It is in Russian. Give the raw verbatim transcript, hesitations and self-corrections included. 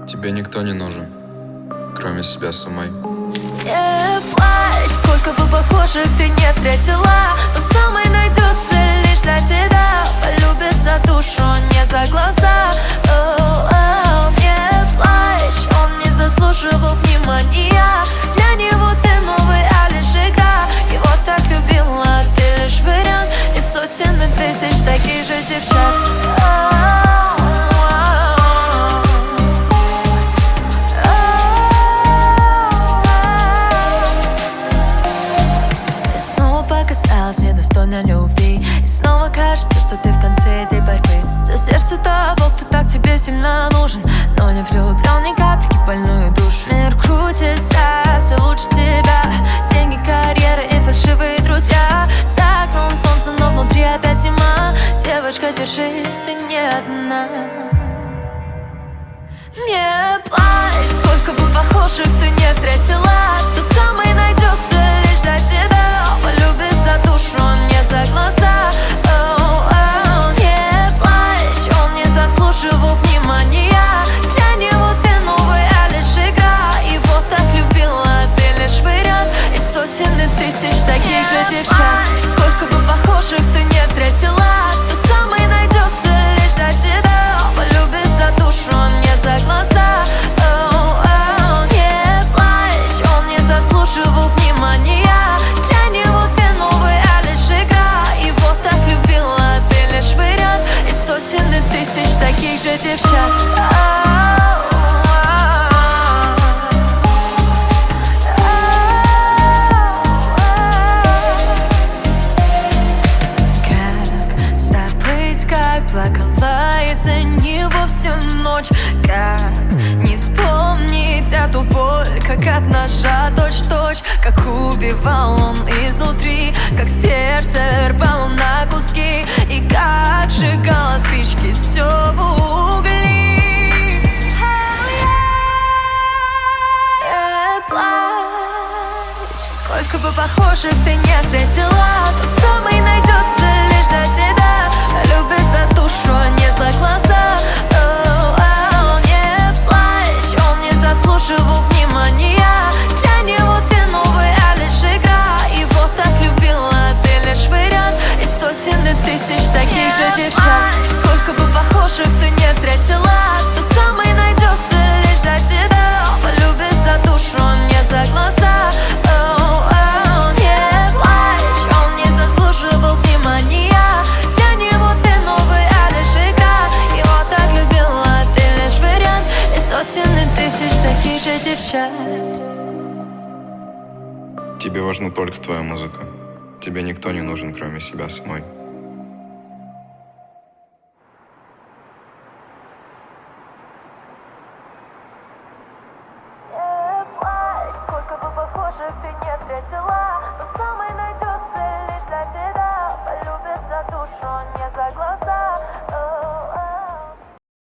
Тебе никто не нужен, кроме себя самой. Не плачь, сколько бы похожих ты не встретила, тот самый найдется лишь для тебя. Полюбит за душу, не за глаза. Oh, oh, не плачь, он не заслуживал внимания. Для него ты новый, а лишь игра. Его так любила, ты лишь вариант из сотен и тысяч таких же девчат. Недостойна любви. И снова кажется, что ты в конце этой борьбы за сердце того, кто так тебе сильно нужен, но не влюблен ни капельки в больную душу. Мир крутится, все лучше тебя. Деньги, карьера и фальшивые друзья. За окном солнце, но внутри опять зима. Девочка, держись, ты не одна. Не плачь, сколько бы похожих ты не встретила, тот самый найдется лишь для тебя. Полюбит за душу, не за глаза. Oh, oh, не плачь, он не заслуживал внимания. Для него ты новый, а лишь игра. Его так любила, ты лишь вариант из сотен и тысяч таких же девчат. Сколько бы похожих ты не встретила, тот самый найдется лишь для тебя. Полюбит за душу, не за глаза. Oh, oh, не плачь, он не заслуживал внимания. Для него ты новый, а лишь игра. Его так любила, ты лишь вариант из сотен и тысяч таких же девчат. Как забыть, как плакала из-за него всю ночь? Как не вспомнить эту боль, как от ножа точь-точь? Как убивал он изнутри, как сердце рвал на куски, и как сжигала спички все в угли. Не плачь, сколько бы похожих ты не встретила, тот самый найдется лишь для тебя. Любит за душу, не за глаза. Oh, oh, не плачь, он не заслуживал внимания. Для него ты новый, а лишь игра. Его так любила, ты лишь вариант из сотен и тысяч таких же девчат. Сколько бы похожих ты не встретила, тот самый найдется лишь для тебя. Полюбит за душу, не за глаза. Oh, oh, не плачь, он не заслуживал внимания. Для него ты новый, а лишь игра. Его так любила, ты лишь вариант из сотен и тысяч таких же девчат. Тебе важна только твоя музыка. Тебе никто не нужен, кроме себя самой. Не плачь, сколько бы похожих ты не встретила,